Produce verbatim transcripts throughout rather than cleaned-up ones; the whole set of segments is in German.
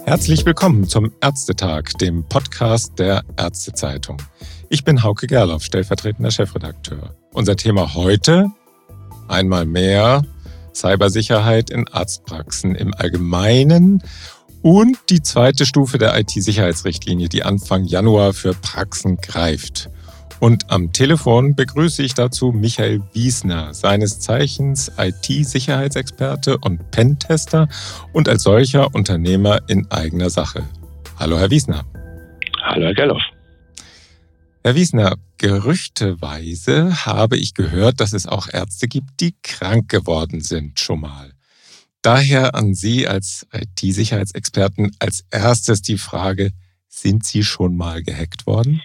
Herzlich willkommen zum Ärztetag, dem Podcast der Ärztezeitung. Ich bin Hauke Gerloff, stellvertretender Chefredakteur. Unser Thema heute, einmal mehr, Cybersicherheit in Arztpraxen im Allgemeinen und die zweite Stufe der I T-Sicherheitsrichtlinie, die Anfang Januar für Praxen greift. Und am Telefon begrüße ich dazu Michael Wiesner, seines Zeichens I T-Sicherheitsexperte und Pentester und als solcher Unternehmer in eigener Sache. Hallo Herr Wiesner. Hallo Herr Gerloff. Herr Wiesner, gerüchteweise habe ich gehört, dass es auch Ärzte gibt, die krank geworden sind schon mal. Daher an Sie als I T-Sicherheitsexperten als erstes die Frage, sind Sie schon mal gehackt worden?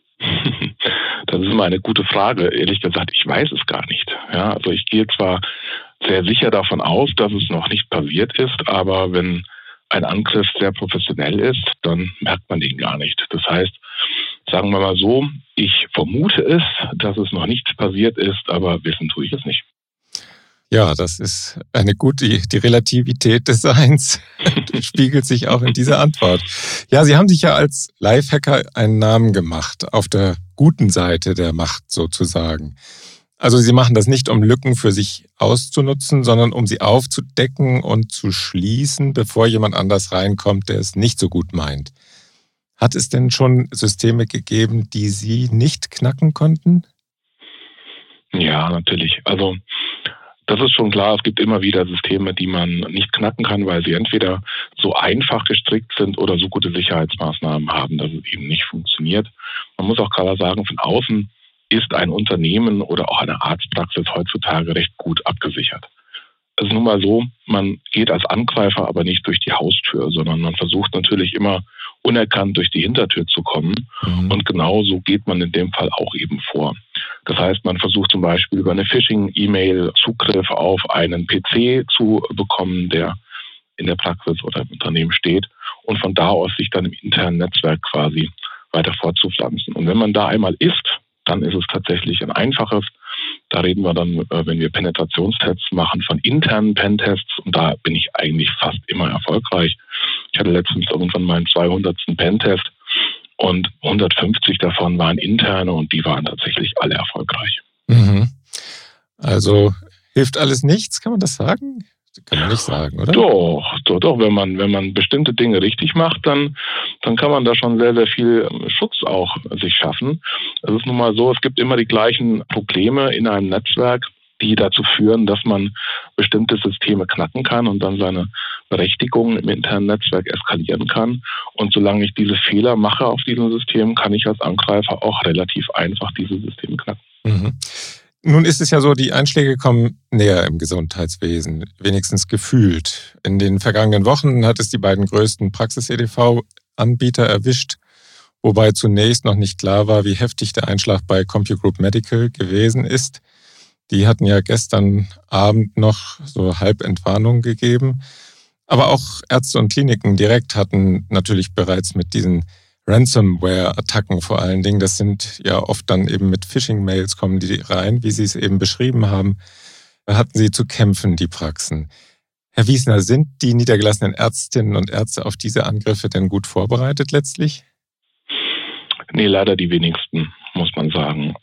Das ist immer eine gute Frage. Ehrlich gesagt, ich weiß es gar nicht. Ja, also ich gehe zwar sehr sicher davon aus, dass es noch nicht passiert ist, aber wenn ein Angriff sehr professionell ist, dann merkt man den gar nicht. Das heißt, sagen wir mal so, ich vermute es, dass es noch nicht passiert ist, aber wissen tue ich es nicht. Ja, das ist eine gute, die Relativität des Seins spiegelt sich auch in dieser Antwort. Ja, Sie haben sich ja als Lifehacker einen Namen gemacht, auf der guten Seite der Macht sozusagen. Also Sie machen das nicht, um Lücken für sich auszunutzen, sondern um sie aufzudecken und zu schließen, bevor jemand anders reinkommt, der es nicht so gut meint. Hat es denn schon Systeme gegeben, die Sie nicht knacken konnten? Ja, natürlich. Also das ist schon klar, es gibt immer wieder Systeme, die man nicht knacken kann, weil sie entweder so einfach gestrickt sind oder so gute Sicherheitsmaßnahmen haben, dass es eben nicht funktioniert. Man muss auch klar sagen, von außen ist ein Unternehmen oder auch eine Arztpraxis heutzutage recht gut abgesichert. Es ist nun mal so, man geht als Angreifer aber nicht durch die Haustür, sondern man versucht natürlich immer unerkannt durch die Hintertür zu kommen. Mhm. Und genau so geht man in dem Fall auch eben vor. Das heißt, man versucht zum Beispiel über eine Phishing-E-Mail Zugriff auf einen P C zu bekommen, der in der Praxis oder im Unternehmen steht und von da aus sich dann im internen Netzwerk quasi weiter fortzupflanzen. Und wenn man da einmal ist, dann ist es tatsächlich ein einfaches. Da reden wir dann, wenn wir Penetrationstests machen, von internen Pentests und da bin ich eigentlich fast immer erfolgreich. Ich hatte letztens irgendwann meinen zweihundertsten Pentest und hundertfünfzig davon waren interne und die waren tatsächlich alle erfolgreich. Mhm. Also hilft alles nichts, kann man das sagen? Kann man nicht sagen, oder? Doch, doch, doch. Wenn man, wenn man bestimmte Dinge richtig macht, dann, dann kann man da schon sehr, sehr viel Schutz auch sich schaffen. Es ist nun mal so, es gibt immer die gleichen Probleme in einem Netzwerk, die dazu führen, dass man bestimmte Systeme knacken kann und dann seine Berechtigung im internen Netzwerk eskalieren kann. Und solange ich diese Fehler mache auf diesem System, kann ich als Angreifer auch relativ einfach diese Systeme knacken. Mhm. Nun ist es ja so, die Einschläge kommen näher im Gesundheitswesen, wenigstens gefühlt. In den vergangenen Wochen hat es die beiden größten Praxis-E D V-Anbieter erwischt, wobei zunächst noch nicht klar war, wie heftig der Einschlag bei CompuGroup Medical gewesen ist. Die hatten ja gestern Abend noch so Halbentwarnung gegeben. Aber auch Ärzte und Kliniken direkt hatten natürlich bereits mit diesen Ransomware-Attacken vor allen Dingen, das sind ja oft dann eben mit Phishing-Mails kommen die rein, wie Sie es eben beschrieben haben, da hatten sie zu kämpfen, die Praxen. Herr Wiesner, sind die niedergelassenen Ärztinnen und Ärzte auf diese Angriffe denn gut vorbereitet letztlich? Nee, leider die wenigsten, muss man sagen.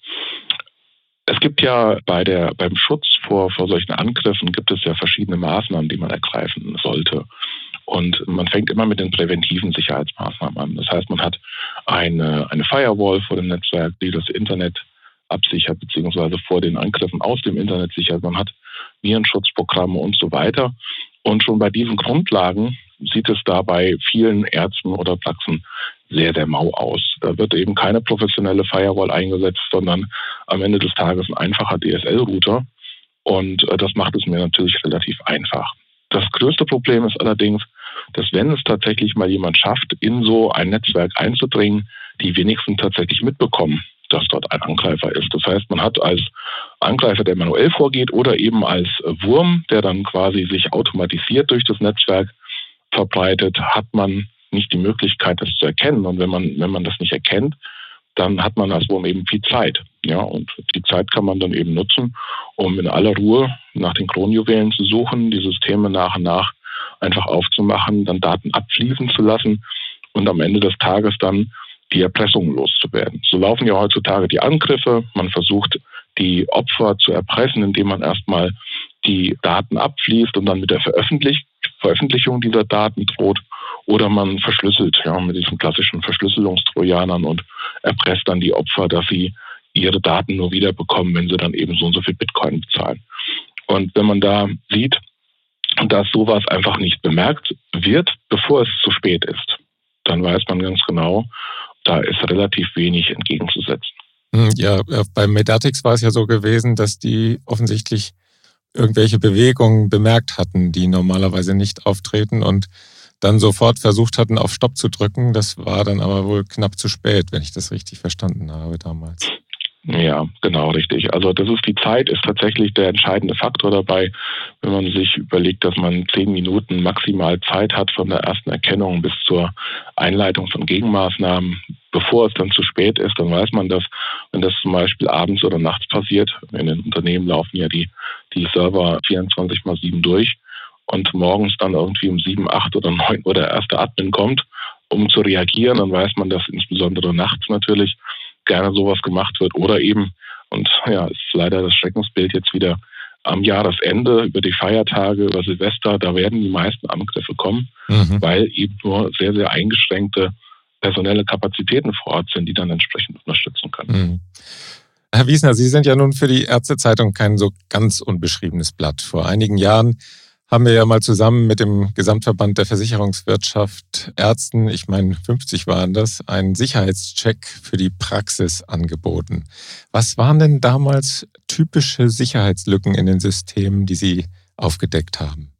Es gibt ja bei der, beim Schutz vor, vor solchen Angriffen gibt es ja verschiedene Maßnahmen, die man ergreifen sollte. Und man fängt immer mit den präventiven Sicherheitsmaßnahmen an. Das heißt, man hat eine, eine Firewall vor dem Netzwerk, die das Internet absichert, beziehungsweise vor den Angriffen aus dem Internet sichert. Man hat Virenschutzprogramme und so weiter. Und schon bei diesen Grundlagen sieht es da bei vielen Ärzten oder Praxen sehr, sehr mau aus. Da wird eben keine professionelle Firewall eingesetzt, sondern am Ende des Tages ein einfacher D S L-Router. Und das macht es mir natürlich relativ einfach. Das größte Problem ist allerdings, dass wenn es tatsächlich mal jemand schafft, in so ein Netzwerk einzudringen, die wenigsten tatsächlich mitbekommen, dass dort ein Angreifer ist. Das heißt, man hat als Angreifer, der manuell vorgeht oder eben als Wurm, der dann quasi sich automatisiert durch das Netzwerk verbreitet, hat man nicht die Möglichkeit, das zu erkennen. Und wenn man, wenn man das nicht erkennt, dann hat man als Wurm eben viel Zeit. Ja, und die Zeit kann man dann eben nutzen, um in aller Ruhe nach den Kronjuwelen zu suchen, die Systeme nach und nach einfach aufzumachen, dann Daten abfließen zu lassen und am Ende des Tages dann die Erpressung loszuwerden. So laufen ja heutzutage die Angriffe. Man versucht, die Opfer zu erpressen, indem man erstmal die Daten abfließt und dann mit der Veröffentlich- Veröffentlichung dieser Daten droht. Oder man verschlüsselt, ja, mit diesen klassischen Verschlüsselungstrojanern und erpresst dann die Opfer, dass sie ihre Daten nur wiederbekommen, wenn sie dann eben so und so viel Bitcoin bezahlen. Und wenn man da sieht, dass sowas einfach nicht bemerkt wird, bevor es zu spät ist, dann weiß man ganz genau, da ist relativ wenig entgegenzusetzen. Ja, bei Medatix war es ja so gewesen, dass die offensichtlich irgendwelche Bewegungen bemerkt hatten, die normalerweise nicht auftreten und dann sofort versucht hatten, auf Stopp zu drücken. Das war dann aber wohl knapp zu spät, wenn ich das richtig verstanden habe damals. Ja, genau, richtig. Also das ist die Zeit, ist tatsächlich der entscheidende Faktor dabei, wenn man sich überlegt, dass man zehn Minuten maximal Zeit hat von der ersten Erkennung bis zur Einleitung von Gegenmaßnahmen. Bevor es dann zu spät ist, dann weiß man, dass wenn das zum Beispiel abends oder nachts passiert, in den Unternehmen laufen ja die, die Server vierundzwanzig mal sieben durch und morgens dann irgendwie um sieben, acht oder neun Uhr der erste Admin kommt, um zu reagieren, dann weiß man, dass insbesondere nachts natürlich gerne sowas gemacht wird oder eben, und ja, ist leider das Schreckensbild jetzt wieder am Jahresende, über die Feiertage, über Silvester, da werden die meisten Angriffe kommen, mhm. weil eben nur sehr, sehr eingeschränkte personelle Kapazitäten vor Ort sind, die dann entsprechend unterstützen können. Mhm. Herr Wiesner, Sie sind ja nun für die Ärztezeitung kein so ganz unbeschriebenes Blatt. Vor einigen Jahren haben wir ja mal zusammen mit dem Gesamtverband der Versicherungswirtschaft Ärzten, ich meine fünfzig waren das, einen Sicherheitscheck für die Praxis angeboten. Was waren denn damals typische Sicherheitslücken in den Systemen, die Sie aufgedeckt haben?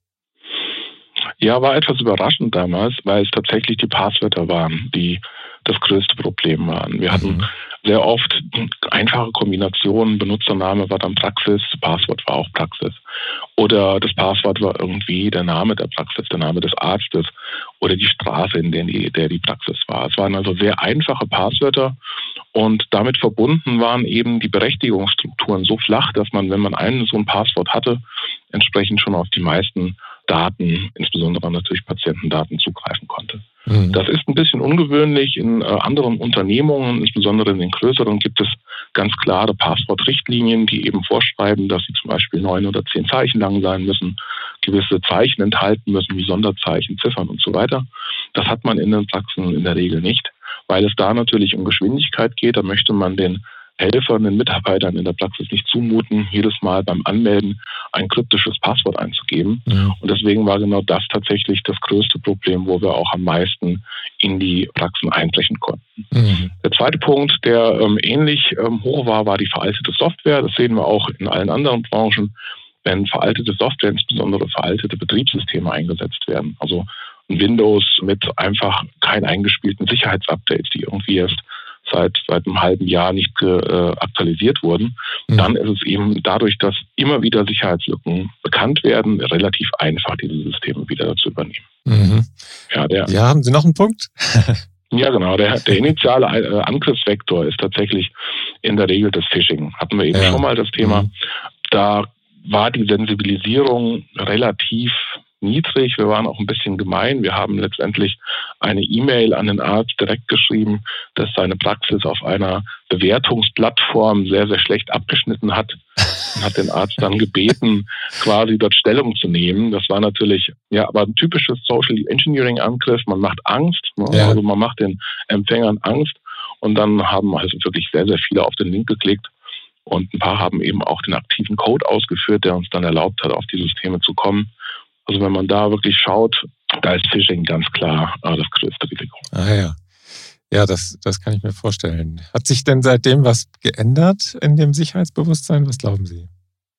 Ja, war etwas überraschend damals, weil es tatsächlich die Passwörter waren, die das größte Problem waren. Wir hatten mhm. sehr oft einfache Kombinationen, Benutzername war dann Praxis, Passwort war auch Praxis. Oder das Passwort war irgendwie der Name der Praxis, der Name des Arztes oder die Straße, in der die, der die Praxis war. Es waren also sehr einfache Passwörter und damit verbunden waren eben die Berechtigungsstrukturen so flach, dass man, wenn man einen so ein Passwort hatte, entsprechend schon auf die meisten Daten, insbesondere natürlich Patientendaten, zugreifen konnte. Mhm. Das ist ein bisschen ungewöhnlich. In äh, anderen Unternehmungen, insbesondere in den größeren, gibt es ganz klare Passwortrichtlinien, die eben vorschreiben, dass sie zum Beispiel neun oder zehn Zeichen lang sein müssen, gewisse Zeichen enthalten müssen, wie Sonderzeichen, Ziffern und so weiter. Das hat man in den Praxen in der Regel nicht, weil es da natürlich um Geschwindigkeit geht. Da möchte man den Helfern, den Mitarbeitern in der Praxis nicht zumuten, jedes Mal beim Anmelden ein kryptisches Passwort einzugeben. Ja. Und deswegen war genau das tatsächlich das größte Problem, wo wir auch am meisten in die Praxen einbrechen konnten. Mhm. Der zweite Punkt, der ähm, ähnlich ähm, hoch war, war die veraltete Software. Das sehen wir auch in allen anderen Branchen, wenn veraltete Software, insbesondere veraltete Betriebssysteme eingesetzt werden. Also Windows mit einfach kein eingespielten Sicherheitsupdates, die irgendwie erst seit seit einem halben Jahr nicht äh, aktualisiert wurden, mhm. dann ist es eben dadurch, dass immer wieder Sicherheitslücken bekannt werden, relativ einfach, diese Systeme wieder zu übernehmen. Mhm. Ja, der, ja, haben Sie noch einen Punkt? Ja, genau. Der, der initiale äh, Angriffsvektor ist tatsächlich in der Regel das Phishing. Hatten wir eben ja. schon mal das Thema. Mhm. Da war die Sensibilisierung relativ niedrig. Wir waren auch ein bisschen gemein. Wir haben letztendlich eine E-Mail an den Arzt direkt geschrieben, dass seine Praxis auf einer Bewertungsplattform sehr, sehr schlecht abgeschnitten hat und hat den Arzt dann gebeten, quasi dort Stellung zu nehmen. Das war natürlich, ja, aber ein typisches Social Engineering Angriff. Man macht Angst, ne? Ja. Also man macht den Empfängern Angst und dann haben also wirklich sehr, sehr viele auf den Link geklickt. Und ein paar haben eben auch den aktiven Code ausgeführt, der uns dann erlaubt hat, auf die Systeme zu kommen. Also wenn man da wirklich schaut, da ist Phishing ganz klar äh, das größte Risiko. Ah ja, ja, das, das kann ich mir vorstellen. Hat sich denn seitdem was geändert in dem Sicherheitsbewusstsein? Was glauben Sie?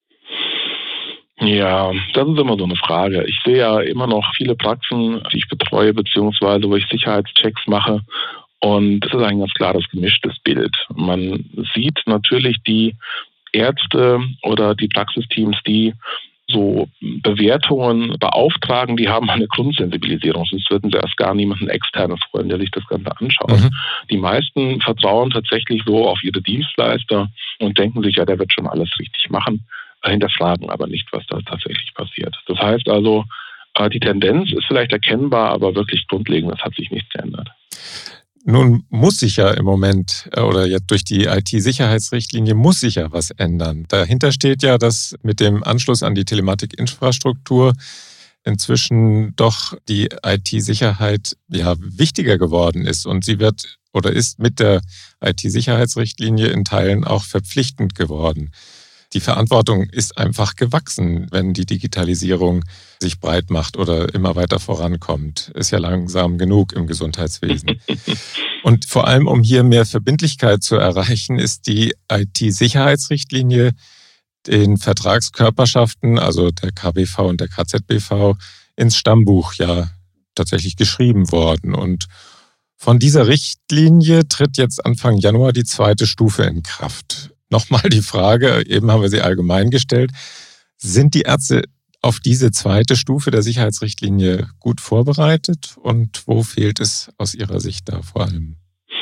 Ja, das ist immer so eine Frage. Ich sehe ja immer noch viele Praxen, die ich betreue, beziehungsweise wo ich Sicherheitschecks mache. Und es ist eigentlich ganz klar das gemischtes Bild. Man sieht natürlich die Ärzte oder die Praxisteams, die so Bewertungen beauftragen, die haben eine Grundsensibilisierung, sonst würden sie erst gar niemanden externes freuen, der sich das Ganze anschaut. Mhm. Die meisten vertrauen tatsächlich so auf ihre Dienstleister und denken sich, ja, der wird schon alles richtig machen, hinterfragen aber nicht, was da tatsächlich passiert. Das heißt also, Äh, die Tendenz ist vielleicht erkennbar, aber wirklich grundlegend, das hat sich nichts geändert. Nun muss sich ja im Moment oder jetzt durch die I T-Sicherheitsrichtlinie muss sich ja was ändern. Dahinter steht ja, dass mit dem Anschluss an die Telematikinfrastruktur inzwischen doch die I T-Sicherheit ja wichtiger geworden ist und sie wird oder ist mit der I T-Sicherheitsrichtlinie in Teilen auch verpflichtend geworden. Die Verantwortung ist einfach gewachsen, wenn die Digitalisierung sich breit macht oder immer weiter vorankommt. Ist ja langsam genug im Gesundheitswesen. Und vor allem, um hier mehr Verbindlichkeit zu erreichen, ist die I T-Sicherheitsrichtlinie den Vertragskörperschaften, also der K B V und der K Z B V, ins Stammbuch ja tatsächlich geschrieben worden. Und von dieser Richtlinie tritt jetzt Anfang Januar die zweite Stufe in Kraft. Nochmal die Frage, eben haben wir sie allgemein gestellt, sind die Ärzte auf diese zweite Stufe der Sicherheitsrichtlinie gut vorbereitet und wo fehlt es aus Ihrer Sicht da vor allem?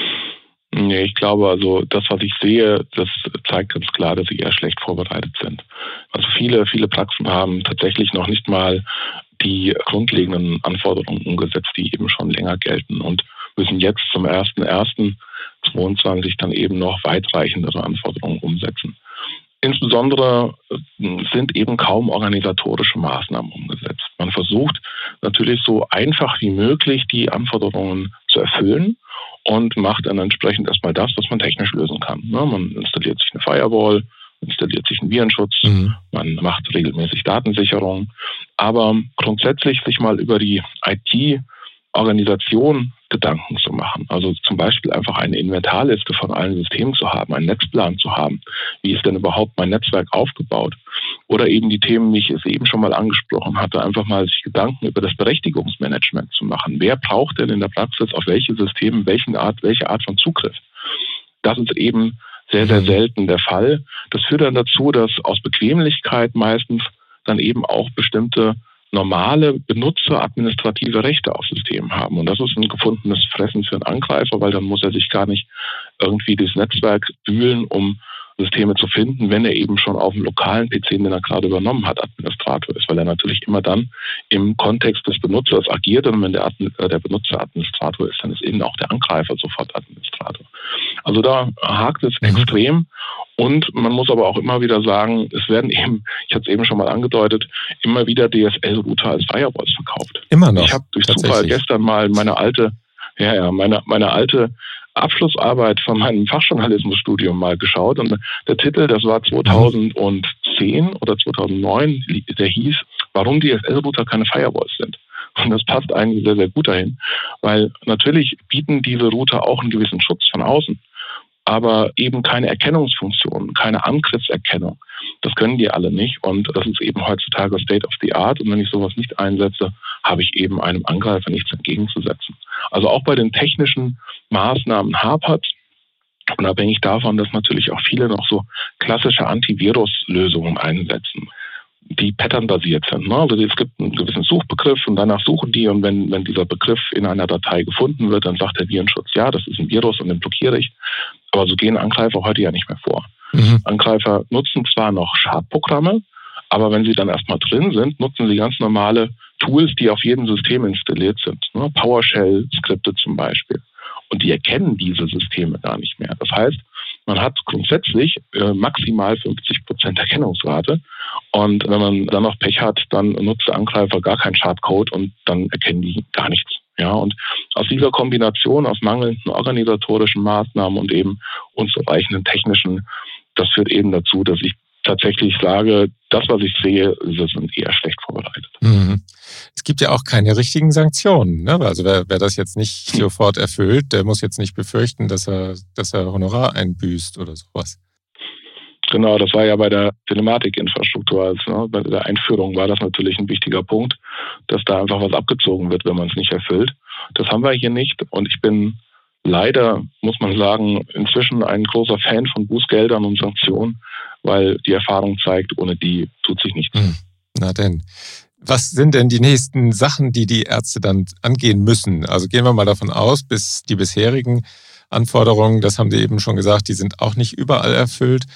Nee, ich glaube, also das, was ich sehe, das zeigt ganz klar, dass sie eher schlecht vorbereitet sind. Also viele, viele Praxen haben tatsächlich noch nicht mal die grundlegenden Anforderungen umgesetzt, die eben schon länger gelten und müssen jetzt zum ersten ersten zweiundzwanzig dann eben noch weitreichendere Anforderungen umsetzen. Insbesondere sind eben kaum organisatorische Maßnahmen umgesetzt. Man versucht natürlich so einfach wie möglich die Anforderungen zu erfüllen und macht dann entsprechend erstmal das, was man technisch lösen kann. Man installiert sich eine Firewall, installiert sich einen Virenschutz, mhm. man macht regelmäßig Datensicherung. Aber grundsätzlich sich mal über die I T-Organisation Gedanken zu machen. Also zum Beispiel einfach eine Inventarliste von allen Systemen zu haben, einen Netzplan zu haben. Wie ist denn überhaupt mein Netzwerk aufgebaut? Oder eben die Themen, die ich es eben schon mal angesprochen hatte, einfach mal sich Gedanken über das Berechtigungsmanagement zu machen. Wer braucht denn in der Praxis auf welche Systeme welche Art, welche Art von Zugriff? Das ist eben sehr, sehr selten der Fall. Das führt dann dazu, dass aus Bequemlichkeit meistens dann eben auch bestimmte normale Benutzer administrative Rechte auf Systemen haben. Und das ist ein gefundenes Fressen für einen Angreifer, weil dann muss er sich gar nicht irgendwie das Netzwerk wühlen, um Systeme zu finden, wenn er eben schon auf dem lokalen P C, den er gerade übernommen hat, Administrator ist, weil er natürlich immer dann im Kontext des Benutzers agiert und wenn der, der Benutzer Administrator ist, dann ist eben auch der Angreifer sofort Administrator. Also da hakt es mhm. extrem und man muss aber auch immer wieder sagen, es werden eben, ich hatte es eben schon mal angedeutet, immer wieder D S L-Router als Firewalls verkauft. Immer noch? Ich habe durch Zufall gestern mal meine alte, ja, ja, meine, meine alte Abschlussarbeit von meinem Fachjournalismusstudium mal geschaut und der Titel, das war zweitausendzehn oder zweitausendneun, der hieß, warum D S L-Router keine Firewalls sind. Und das passt eigentlich sehr, sehr gut dahin, weil natürlich bieten diese Router auch einen gewissen Schutz von außen, aber eben keine Erkennungsfunktion, keine Angriffserkennung. Das können die alle nicht und das ist eben heutzutage State of the Art und wenn ich sowas nicht einsetze, habe ich eben einem Angreifer nichts entgegenzusetzen. Also auch bei den technischen Maßnahmen hapert, unabhängig davon, dass natürlich auch viele noch so klassische Antivirus-Lösungen einsetzen, die patternbasiert sind. Also es gibt einen gewissen Suchbegriff und danach suchen die und wenn, wenn dieser Begriff in einer Datei gefunden wird, dann sagt der Virenschutz, ja, das ist ein Virus und den blockiere ich. Aber so gehen Angreifer heute ja nicht mehr vor. Mhm. Angreifer nutzen zwar noch Schadprogramme, aber wenn sie dann erstmal drin sind, nutzen sie ganz normale Tools, die auf jedem System installiert sind. PowerShell-Skripte zum Beispiel. Und die erkennen diese Systeme gar nicht mehr. Das heißt, man hat grundsätzlich äh, maximal fünfzig Prozent Erkennungsrate. Und wenn man dann noch Pech hat, dann nutzt der Angreifer gar keinen Schadcode und dann erkennen die gar nichts. Ja, und aus dieser Kombination aus mangelnden organisatorischen Maßnahmen und eben unzureichenden technischen, das führt eben dazu, dass ich tatsächlich sage, das, was ich sehe, sie sind eher schlecht vorbereitet. Mhm. Es gibt ja auch keine richtigen Sanktionen. Ne? Also wer, wer das jetzt nicht sofort erfüllt, der muss jetzt nicht befürchten, dass er, dass er Honorar einbüßt oder sowas. Genau, das war ja bei der Telematikinfrastruktur, also, ne, bei der Einführung war das natürlich ein wichtiger Punkt, dass da einfach was abgezogen wird, wenn man es nicht erfüllt. Das haben wir hier nicht und ich bin leider, muss man sagen, inzwischen ein großer Fan von Bußgeldern und Sanktionen, weil die Erfahrung zeigt, ohne die tut sich nichts. Hm. Na denn, was sind denn die nächsten Sachen, die die Ärzte dann angehen müssen? Also gehen wir mal davon aus, bis die bisherigen Anforderungen, das haben Sie eben schon gesagt, die sind auch nicht überall erfüllt.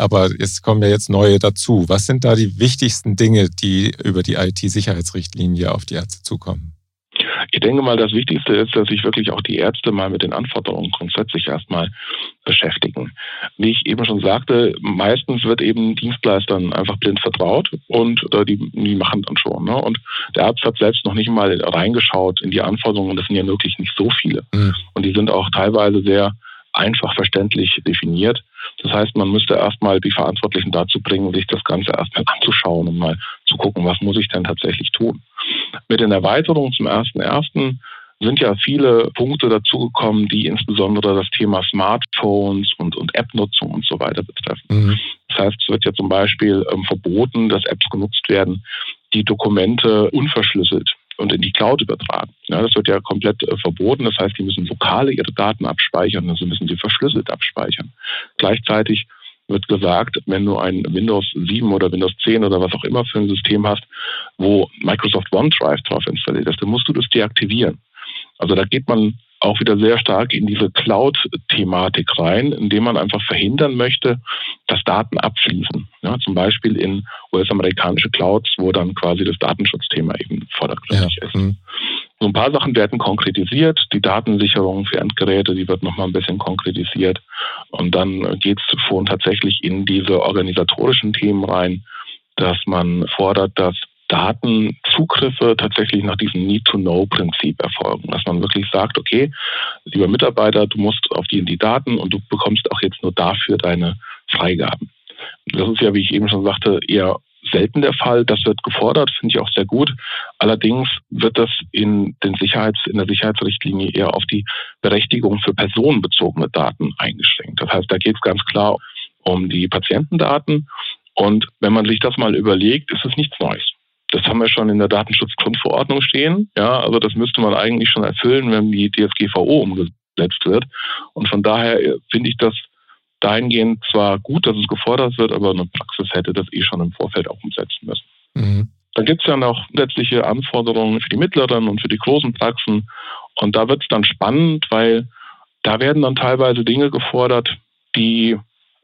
aber es kommen ja jetzt neue dazu. Was sind da die wichtigsten Dinge, die über die I T-Sicherheitsrichtlinie auf die Ärzte zukommen? Ich denke mal, das Wichtigste ist, dass sich wirklich auch die Ärzte mal mit den Anforderungen grundsätzlich erstmal beschäftigen. Wie ich eben schon sagte, meistens wird eben Dienstleistern einfach blind vertraut und äh, die, die machen dann schon. Ne? Und der Arzt hat selbst noch nicht mal reingeschaut in die Anforderungen und das sind ja wirklich nicht so viele. Mhm. Und die sind auch teilweise sehr einfach verständlich definiert. Das heißt, man müsste erstmal die Verantwortlichen dazu bringen, sich das Ganze erstmal anzuschauen und mal zu gucken, was muss ich denn tatsächlich tun. Mit den Erweiterungen zum ersten ersten sind ja viele Punkte dazugekommen, die insbesondere das Thema Smartphones und, und App-Nutzung und so weiter betreffen. Mhm. Das heißt, es wird ja zum Beispiel ähm, verboten, dass Apps genutzt werden, die Dokumente unverschlüsselt und in die Cloud übertragen. Ja, das wird ja komplett äh, verboten. Das heißt, die müssen lokale ihre Daten abspeichern, also müssen sie verschlüsselt abspeichern. Gleichzeitig wird gesagt, wenn du ein Windows sieben oder Windows zehn oder was auch immer für ein System hast, wo Microsoft OneDrive drauf installiert ist, dann musst du das deaktivieren. Also da geht man auch wieder sehr stark in diese Cloud-Thematik rein, indem man einfach verhindern möchte, dass Daten abfließen. Ja, zum Beispiel in U S-amerikanische Clouds, wo dann quasi das Datenschutzthema eben vordergründig ja. ist. Mhm. So ein paar Sachen werden konkretisiert. Die Datensicherung für Endgeräte, die wird nochmal ein bisschen konkretisiert. Und dann geht es schon tatsächlich in diese organisatorischen Themen rein, dass man fordert, dass Datenzugriffe tatsächlich nach diesem Need-to-Know-Prinzip erfolgen. Dass man wirklich sagt, okay, lieber Mitarbeiter, du musst auf die in die Daten und du bekommst auch jetzt nur dafür deine Freigaben. Das ist ja, wie ich eben schon sagte, eher selten der Fall. Das wird gefordert, finde ich auch sehr gut. Allerdings wird das in, den Sicherheits-, in der Sicherheitsrichtlinie eher auf die Berechtigung für personenbezogene Daten eingeschränkt. Das heißt, da geht es ganz klar um die Patientendaten. Und wenn man sich das mal überlegt, ist es nichts Neues. Das haben wir schon in der Datenschutzgrundverordnung stehen. Ja, also das müsste man eigentlich schon erfüllen, wenn die D S G V O umgesetzt wird. Und von daher finde ich das dahingehend zwar gut, dass es gefordert wird, aber eine Praxis hätte das eh schon im Vorfeld auch umsetzen müssen. Mhm. Dann gibt es ja noch zusätzliche Anforderungen für die mittleren und für die großen Praxen. Und da wird es dann spannend, weil da werden dann teilweise Dinge gefordert, die,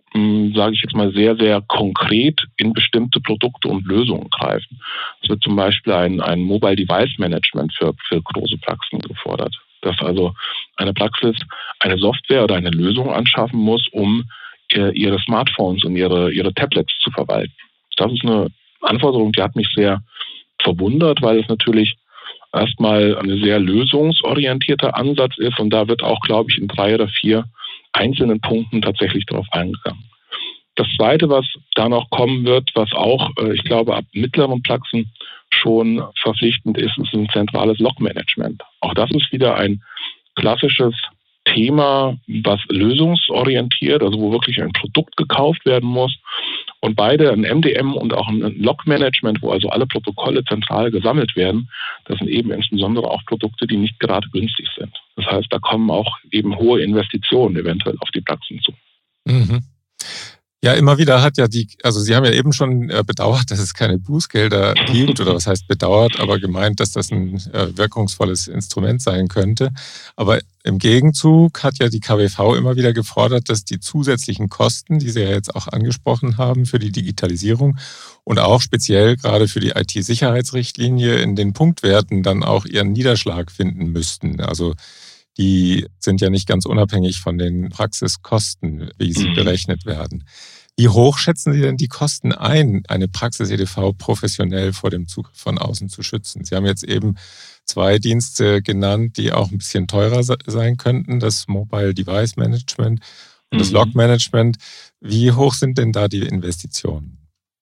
sage ich jetzt mal, sehr, sehr konkret in bestimmte Produkte und Lösungen greifen. Es wird zum Beispiel ein, ein Mobile Device Management für, für große Praxen gefordert. Dass also eine Praxis eine Software oder eine Lösung anschaffen muss, um äh, ihre Smartphones und ihre, ihre Tablets zu verwalten. Das ist eine Anforderung, die hat mich sehr verwundert, weil es natürlich erstmal ein sehr lösungsorientierter Ansatz ist und da wird auch, glaube ich, in drei oder vier einzelnen Punkten tatsächlich darauf eingegangen. Das Zweite, was da noch kommen wird, was auch, ich glaube, ab mittleren Praxen schon verpflichtend ist, ist ein zentrales Log-Management. Auch das ist wieder ein klassisches Thema, was lösungsorientiert, also wo wirklich ein Produkt gekauft werden muss. Und beide, ein M D M und auch ein Log-Management, wo also alle Protokolle zentral gesammelt werden, das sind eben insbesondere auch Produkte, die nicht gerade günstig sind. Das heißt, da kommen auch eben hohe Investitionen eventuell auf die Praxen zu. Mhm. Ja, immer wieder hat ja die, also Sie haben ja eben schon bedauert, dass es keine Bußgelder gibt, oder was heißt bedauert, aber gemeint, dass das ein wirkungsvolles Instrument sein könnte. Aber im Gegenzug hat ja die K W V immer wieder gefordert, dass die zusätzlichen Kosten, die Sie ja jetzt auch angesprochen haben für die Digitalisierung und auch speziell gerade für die I T-Sicherheitsrichtlinie in den Punktwerten dann auch ihren Niederschlag finden müssten. Also die sind ja nicht ganz unabhängig von den Praxiskosten, wie sie berechnet werden. Wie hoch schätzen Sie denn die Kosten ein, eine Praxis-E D V professionell vor dem Zugriff von außen zu schützen? Sie haben jetzt eben zwei Dienste genannt, die auch ein bisschen teurer sein könnten, das Mobile Device Management und mhm. das Log Management. Wie hoch sind denn da die Investitionen?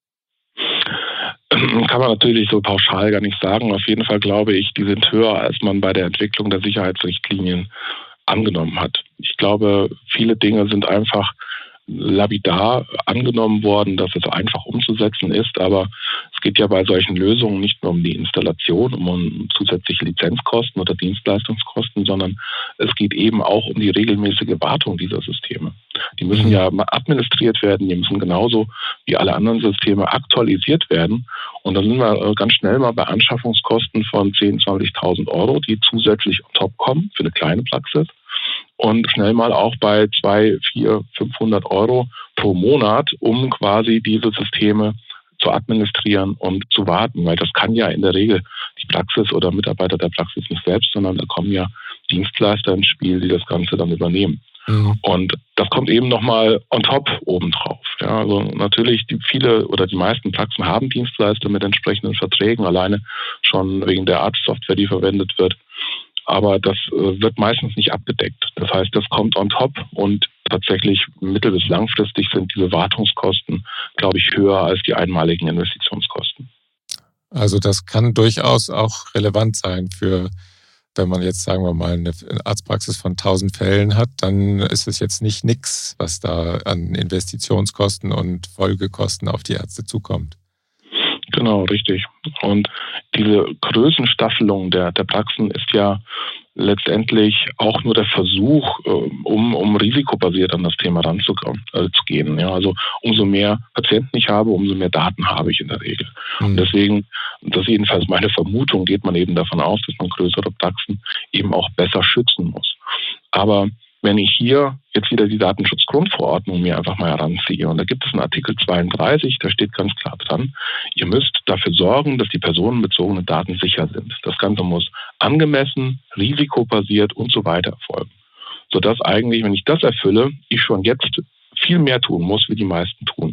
Kann man natürlich so pauschal gar nicht sagen. Auf jeden Fall glaube ich, die sind höher, als man bei der Entwicklung der Sicherheitsrichtlinien angenommen hat. Ich glaube, viele Dinge sind einfach lapidar angenommen worden, dass es einfach umzusetzen ist. Aber es geht ja bei solchen Lösungen nicht nur um die Installation, um zusätzliche Lizenzkosten oder Dienstleistungskosten, sondern es geht eben auch um die regelmäßige Wartung dieser Systeme. Die müssen ja administriert werden, die müssen genauso wie alle anderen Systeme aktualisiert werden. Und da sind wir ganz schnell mal bei Anschaffungskosten von zehntausend, zwanzigtausend Euro, die zusätzlich on top kommen für eine kleine Praxis. und schnell mal auch bei zwei, vier, fünfhundert Euro pro Monat, um quasi diese Systeme zu administrieren und zu warten, weil das kann ja in der Regel die Praxis oder Mitarbeiter der Praxis nicht selbst, sondern da kommen ja Dienstleister ins Spiel, die das Ganze dann übernehmen. Mhm. Und das kommt eben nochmal on top obendrauf. Ja, also natürlich die viele oder die meisten Praxen haben Dienstleister mit entsprechenden Verträgen, alleine schon wegen der Arztsoftware, die verwendet wird. Aber das äh, wird meistens nicht abgedeckt. Das heißt, das kommt on top und tatsächlich mittel- bis langfristig sind diese Wartungskosten, glaube ich, höher als die einmaligen Investitionskosten. Also das kann durchaus auch relevant sein für, wenn man jetzt, sagen wir mal, eine Arztpraxis von tausend Fällen hat, dann ist es jetzt nicht nix, was da an Investitionskosten und Folgekosten auf die Ärzte zukommt. Genau, richtig. Und diese Größenstaffelung der, der Praxen ist ja letztendlich auch nur der Versuch, um, um risikobasiert an das Thema ranzugehen. Äh, zu gehen. Ja, also umso mehr Patienten ich habe, umso mehr Daten habe ich in der Regel. Mhm. Und deswegen, das ist jedenfalls meine Vermutung, geht man eben davon aus, dass man größere Praxen eben auch besser schützen muss. Aber wenn ich hier jetzt wieder die Datenschutzgrundverordnung mir einfach mal heranziehe, und da gibt es einen Artikel zweiunddreißig, da steht ganz klar dran, ihr müsst dafür sorgen, dass die personenbezogenen Daten sicher sind. Das Ganze muss angemessen, risikobasiert und so weiter erfolgen. Sodass eigentlich, wenn ich das erfülle, ich schon jetzt viel mehr tun muss, wie die meisten tun.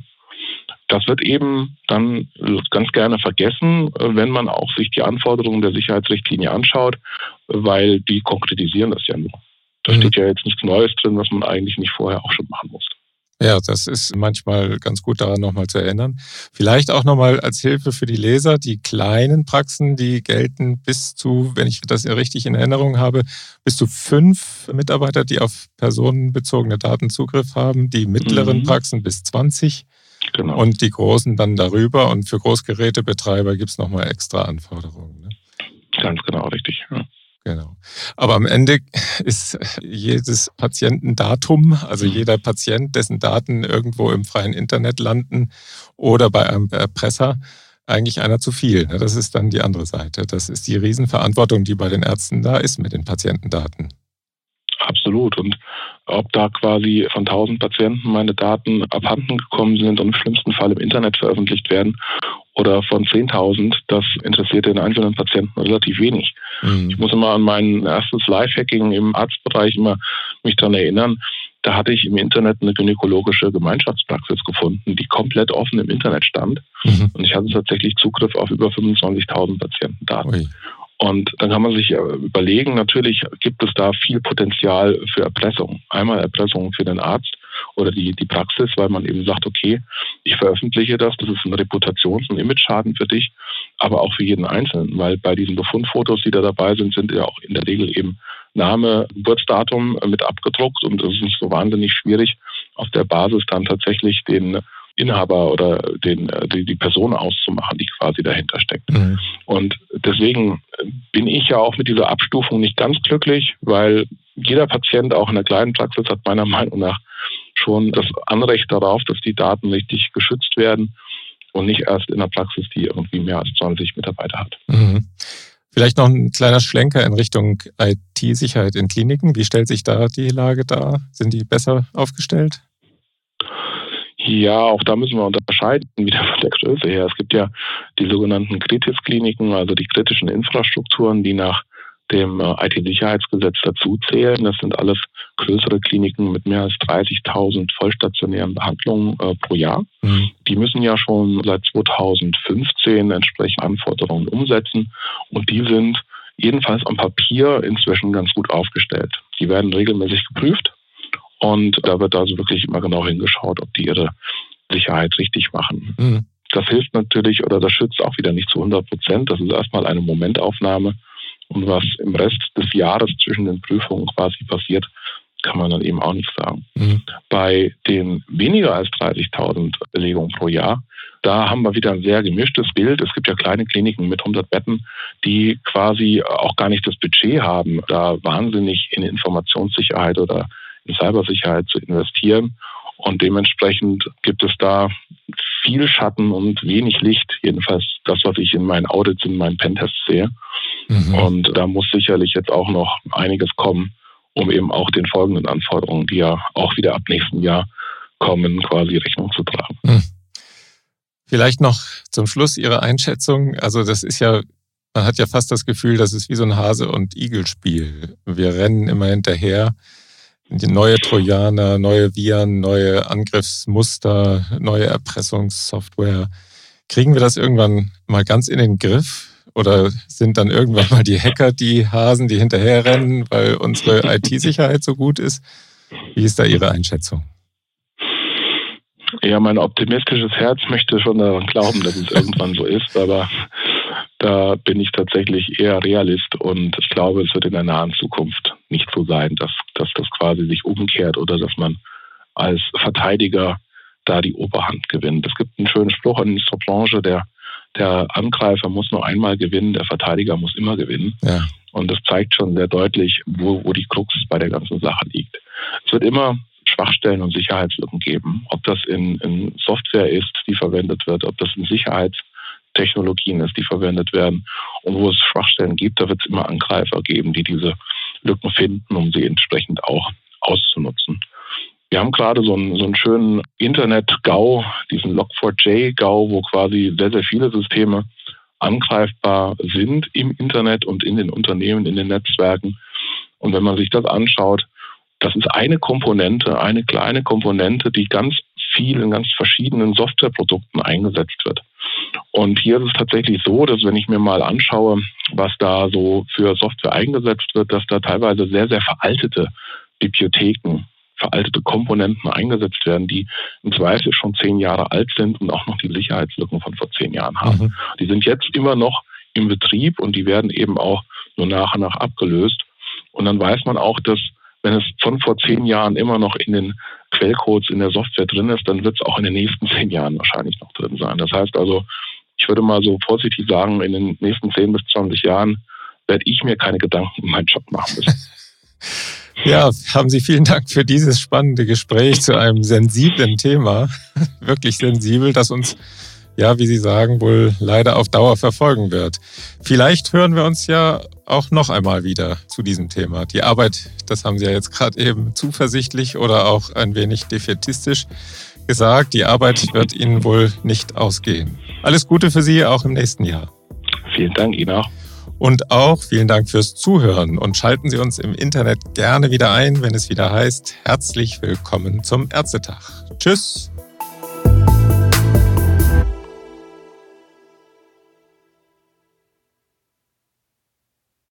Das wird eben dann ganz gerne vergessen, wenn man auch sich die Anforderungen der Sicherheitsrichtlinie anschaut, weil die konkretisieren das ja nur. Da steht ja jetzt nichts Neues drin, was man eigentlich nicht vorher auch schon machen musste. Ja, das ist manchmal ganz gut daran nochmal zu erinnern. Vielleicht auch nochmal als Hilfe für die Leser, die kleinen Praxen, die gelten bis zu, wenn ich das richtig in Erinnerung habe, bis zu fünf Mitarbeiter, die auf personenbezogene Daten Zugriff haben. Die mittleren mhm. Praxen bis zwanzig genau. Und die großen dann darüber. Und für Großgerätebetreiber gibt es nochmal extra Anforderungen. Ne? Ganz genau, richtig. Ja. Genau. Aber am Ende ist jedes Patientendatum, also jeder Patient, dessen Daten irgendwo im freien Internet landen oder bei einem Erpresser, eigentlich einer zu viel. Das ist dann die andere Seite. Das ist die Riesenverantwortung, die bei den Ärzten da ist mit den Patientendaten. Absolut. Und ob da quasi von tausend Patienten meine Daten abhanden gekommen sind und im schlimmsten Fall im Internet veröffentlicht werden oder von zehntausend, das interessiert den einzelnen Patienten relativ wenig. Mhm. Ich muss immer an mein erstes Lifehacking im Arztbereich immer mich daran erinnern. Da hatte ich im Internet eine gynäkologische Gemeinschaftspraxis gefunden, die komplett offen im Internet stand. Mhm. Und ich hatte tatsächlich Zugriff auf über fünfundzwanzigtausend Patientendaten. Ui. Und dann kann man sich überlegen, natürlich gibt es da viel Potenzial für Erpressung. Einmal Erpressung für den Arzt oder die, die Praxis, weil man eben sagt, okay, ich veröffentliche das, das ist ein Reputations- und Image-Schaden für dich, aber auch für jeden Einzelnen, weil bei diesen Befundfotos, die da dabei sind, sind ja auch in der Regel eben Name, Geburtsdatum mit abgedruckt und es ist nicht so wahnsinnig schwierig, auf der Basis dann tatsächlich den Inhaber oder den, die, die Person auszumachen, die quasi dahinter steckt. Mhm. Und deswegen bin ich ja auch mit dieser Abstufung nicht ganz glücklich, weil jeder Patient auch in der kleinen Praxis hat meiner Meinung nach schon das Anrecht darauf, dass die Daten richtig geschützt werden und nicht erst in einer Praxis, die irgendwie mehr als zwanzig Mitarbeiter hat. Mhm. Vielleicht noch ein kleiner Schlenker in Richtung I T-Sicherheit in Kliniken. Wie stellt sich da die Lage dar? Sind die besser aufgestellt? Ja, auch da müssen wir unterscheiden, wieder von der Größe her. Es gibt ja die sogenannten Kritis-Kliniken, also die kritischen Infrastrukturen, die nach dem I T-Sicherheitsgesetz dazu zählen. Das sind alles größere Kliniken mit mehr als dreißigtausend vollstationären Behandlungen äh, pro Jahr. Mhm. Die müssen ja schon seit zweitausendfünfzehn entsprechende Anforderungen umsetzen und die sind jedenfalls am Papier inzwischen ganz gut aufgestellt. Die werden regelmäßig geprüft. Und da wird also wirklich immer genau hingeschaut, ob die ihre Sicherheit richtig machen. Mhm. Das hilft natürlich oder das schützt auch wieder nicht zu hundert Prozent. Das ist erstmal eine Momentaufnahme. Und was im Rest des Jahres zwischen den Prüfungen quasi passiert, kann man dann eben auch nicht sagen. Mhm. Bei den weniger als dreißigtausend Belegungen pro Jahr, da haben wir wieder ein sehr gemischtes Bild. Es gibt ja kleine Kliniken mit hundert Betten, die quasi auch gar nicht das Budget haben, da wahnsinnig in Informationssicherheit oder in Cybersicherheit zu investieren. Und dementsprechend gibt es da viel Schatten und wenig Licht. Jedenfalls das, was ich in meinen Audits, in meinen Pentests sehe. Mhm. Und da muss sicherlich jetzt auch noch einiges kommen, um eben auch den folgenden Anforderungen, die ja auch wieder ab nächsten Jahr kommen, quasi Rechnung zu tragen. Hm. Vielleicht noch zum Schluss Ihre Einschätzung. Also das ist ja, man hat ja fast das Gefühl, das ist wie so ein Hase- und Igel-Spiel. Wir rennen immer hinterher. Die neue Trojaner, neue Viren, neue Angriffsmuster, neue Erpressungssoftware. Kriegen wir das irgendwann mal ganz in den Griff? Oder sind dann irgendwann mal die Hacker die Hasen, die hinterherrennen, weil unsere I T-Sicherheit so gut ist? Wie ist da Ihre Einschätzung? Ja, mein optimistisches Herz möchte schon daran glauben, dass es irgendwann so ist, aber da bin ich tatsächlich eher Realist und ich glaube, es wird in der nahen Zukunft nicht so sein, dass, dass das quasi sich umkehrt oder dass man als Verteidiger da die Oberhand gewinnt. Es gibt einen schönen Spruch in unserer Branche, der, der Angreifer muss nur einmal gewinnen, der Verteidiger muss immer gewinnen. Ja. Und das zeigt schon sehr deutlich, wo, wo die Krux bei der ganzen Sache liegt. Es wird immer Schwachstellen und Sicherheitslücken geben. Ob das in, in Software ist, die verwendet wird, ob das in Sicherheitstechnologien ist, die verwendet werden. Und wo es Schwachstellen gibt, da wird es immer Angreifer geben, die diese Lücken finden, um sie entsprechend auch auszunutzen. Wir haben gerade so einen, so einen schönen Internet-GAU, diesen Log four j-GAU, wo quasi sehr, sehr viele Systeme angreifbar sind im Internet und in den Unternehmen, in den Netzwerken. Und wenn man sich das anschaut, das ist eine Komponente, eine kleine Komponente, die ganz viel in ganz verschiedenen Softwareprodukten eingesetzt wird. Und hier ist es tatsächlich so, dass wenn ich mir mal anschaue, was da so für Software eingesetzt wird, dass da teilweise sehr, sehr veraltete Bibliotheken, veraltete Komponenten eingesetzt werden, die im Zweifel schon zehn Jahre alt sind und auch noch die Sicherheitslücken von vor zehn Jahren haben. Mhm. Die sind jetzt immer noch im Betrieb und die werden eben auch nur nach und nach abgelöst. Und dann weiß man auch, dass wenn es von vor zehn Jahren immer noch in den Quellcodes in der Software drin ist, dann wird es auch in den nächsten zehn Jahren wahrscheinlich noch drin sein. Das heißt also, ich würde mal so vorsichtig sagen, in den nächsten zehn bis zwanzig Jahren werde ich mir keine Gedanken um meinen Job machen müssen. Ja, haben Sie vielen Dank für dieses spannende Gespräch zu einem sensiblen Thema. Wirklich sensibel, das uns, ja, wie Sie sagen, wohl leider auf Dauer verfolgen wird. Vielleicht hören wir uns ja auch noch einmal wieder zu diesem Thema. Die Arbeit, das haben Sie ja jetzt gerade eben zuversichtlich oder auch ein wenig defaitistisch gesagt, die Arbeit wird Ihnen wohl nicht ausgehen. Alles Gute für Sie auch im nächsten Jahr. Vielen Dank Ihnen auch. Und auch vielen Dank fürs Zuhören und schalten Sie uns im Internet gerne wieder ein, wenn es wieder heißt, herzlich willkommen zum Ärztetag. Tschüss.